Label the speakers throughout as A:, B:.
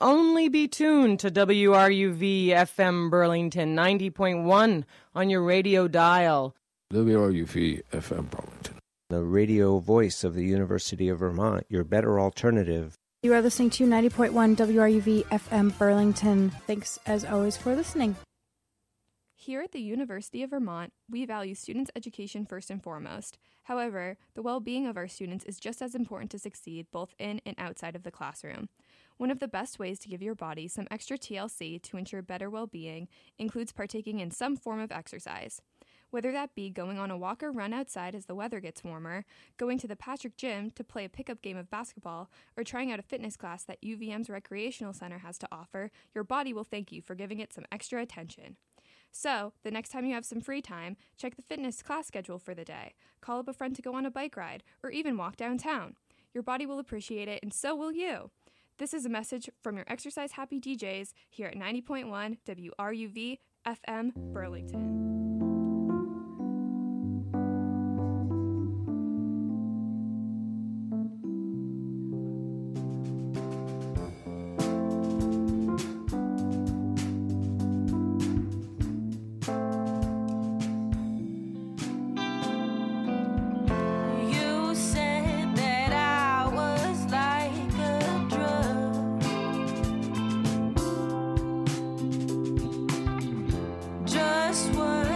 A: only be tuned to WRUV FM Burlington 90.1 on your radio dial.
B: WRUV FM Burlington.
C: The radio voice of the University of Vermont, your better alternative.
D: You are listening to 90.1 WRUV FM Burlington. Thanks, as always, for listening.
E: Here at the University of Vermont, we value students' education first and foremost. However, the well-being of our students is just as important to succeed both in and outside of the classroom. One of the best ways to give your body some extra TLC to ensure better well-being includes partaking in some form of exercise. Whether that be going on a walk or run outside as the weather gets warmer, going to the Patrick Gym to play a pickup game of basketball, or trying out a fitness class that UVM's Recreational Center has to offer, your body will thank you for giving it some extra attention. So, the next time you have some free time, check the fitness class schedule for the day, call up a friend to go on a bike ride, or even walk downtown. Your body will appreciate it, and so will you. This is a message from your exercise-happy DJs here at 90.1 WRUV FM Burlington.
F: Just what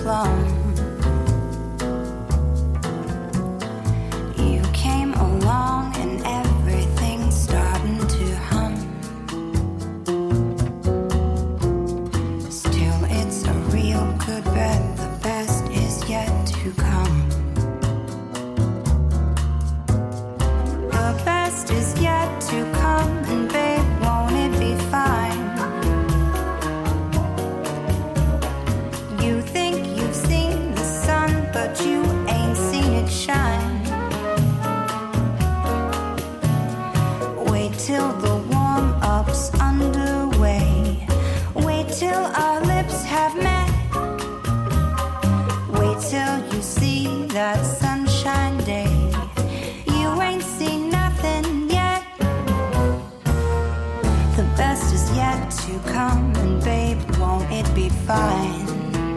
F: plum. You came along and everything's starting to hum. Still, it's a real good bet. The best is yet to come. The best is yet to come, and babe, won't it be fine? You think you've seen the sun, but you ain't seen it shine. Wait till the warm-up's underway. Wait till our lips have met. Wait till you see that sunshine day. You ain't seen nothing yet. The best is yet to come, and babe, won't it be fine?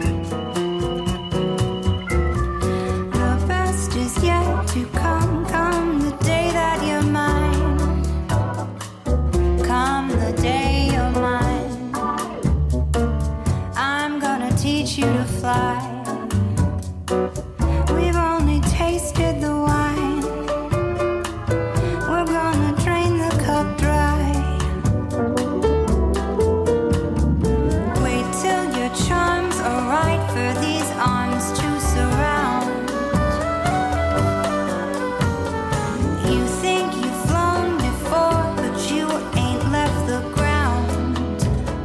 F: The best is yet to come, come the day that you're mine. Come the day you're mine. I'm gonna teach you to fly. We've only tasted the wine. We're gonna drain the cup dry. Wait till your charms are right for these arms to surround. You think you've flown before, but you ain't left the ground.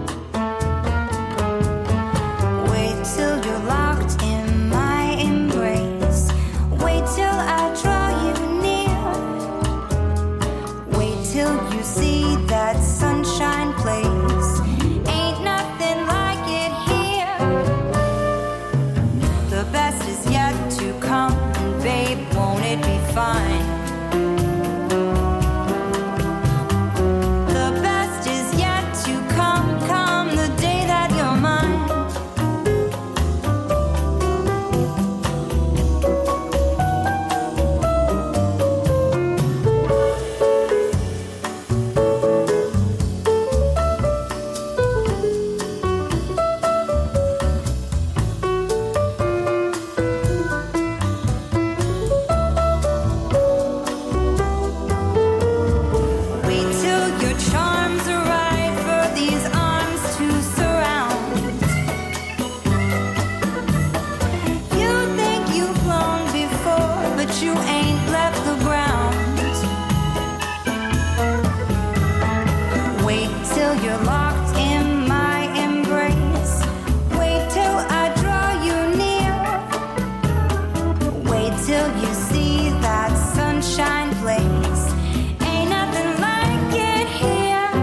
F: Wait till you're locked in my embrace. Wait till I draw you near. Wait till you see that sunshine place. Ain't nothing like it here. The best is yet to come, and babe, won't it be fine? The best is yet to come, come the day that you're mine. Wait till your charms are right for these arms to surround. You think you've flown before, but you ain't left the ground. Wait till you're locked in my embrace. Wait till I draw you near. Wait till you see that sunshine place. Ain't nothing like it here.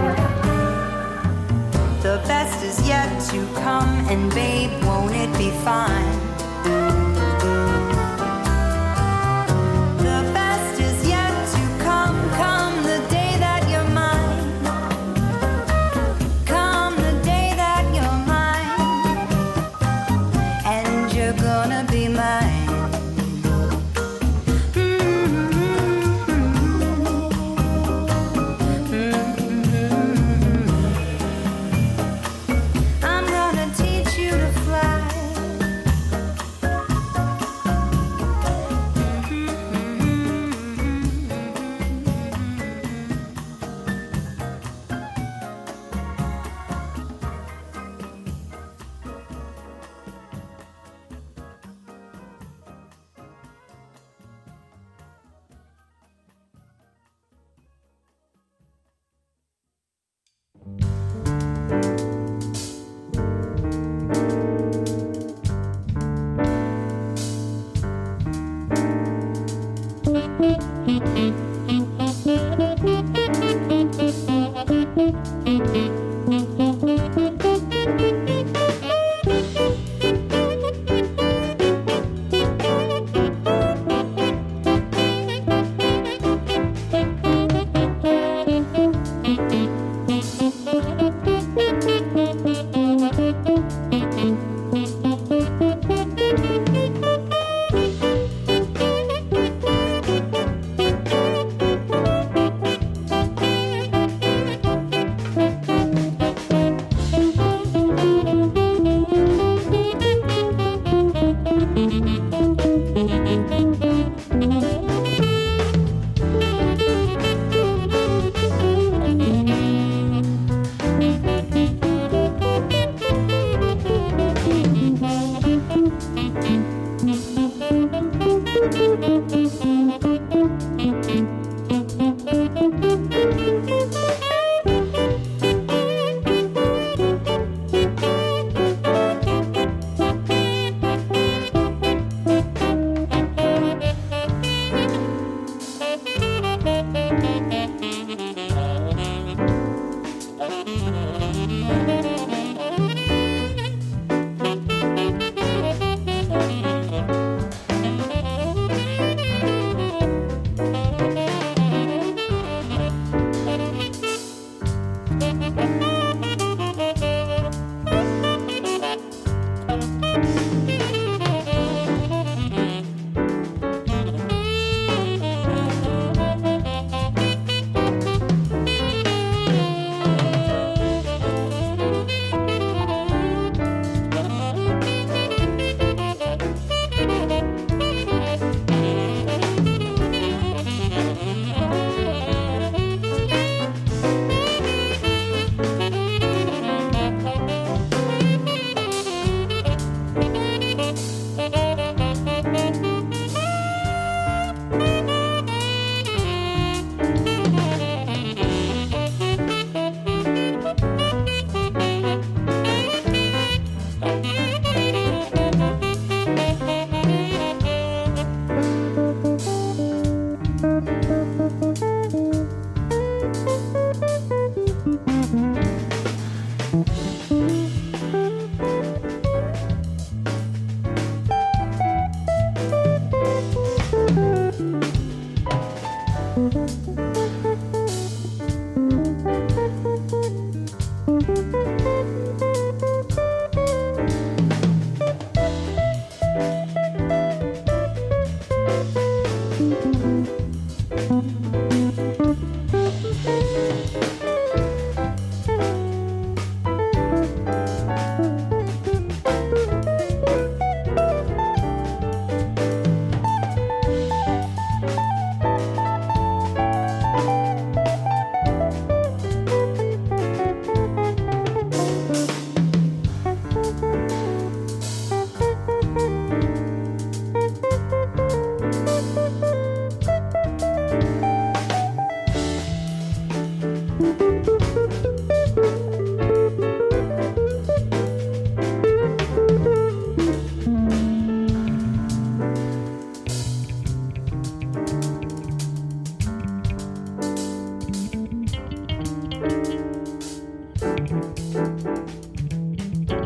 F: The best is yet to come, and babe, won't it be fine?